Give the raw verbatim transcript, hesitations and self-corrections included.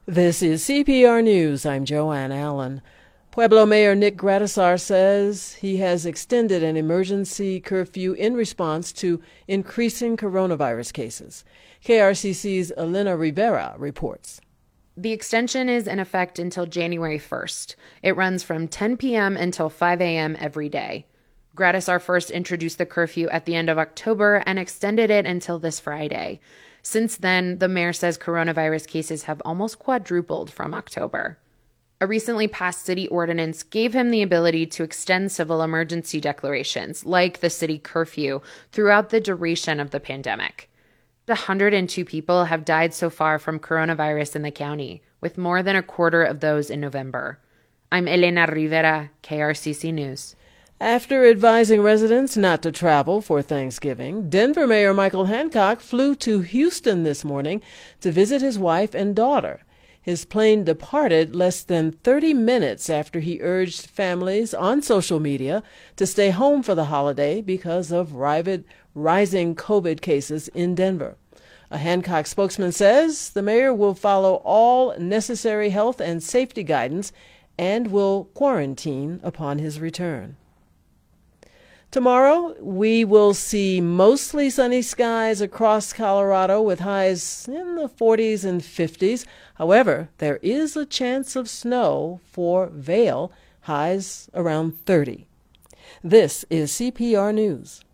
This is C P R News. I'm Joanne Allen. Pueblo Mayor Nick Gradisar says he has extended an emergency curfew in response to increasing coronavirus cases. K R C C's Elena Rivera reports. The extension is in effect until January first. It runs from ten p.m. until five a.m. every day. Gradisar first introduced the curfew at the end of October and extended it until this Friday. Since then, the mayor says coronavirus cases have almost quadrupled from October. A recently passed city ordinance gave him the ability to extend civil emergency declarations, like the city curfew, throughout the duration of the pandemic. one hundred two people have died so far from coronavirus in the county, with more than a quarter of those in November. I'm Elena Rivera, K R C C News. After advising residents not to travel for Thanksgiving, Denver Mayor Michael Hancock flew to Houston this morning to visit his wife and daughter. His plane departed less than thirty minutes after he urged families on social media to stay home for the holiday because of rising COVID cases in Denver. A Hancock spokesman says the mayor will follow all necessary health and safety guidance and will quarantine upon his return. Tomorrow, we will see mostly sunny skies across Colorado with highs in the forties and fifties. However, there is a chance of snow for Vail, highs around thirty. This is C P R News.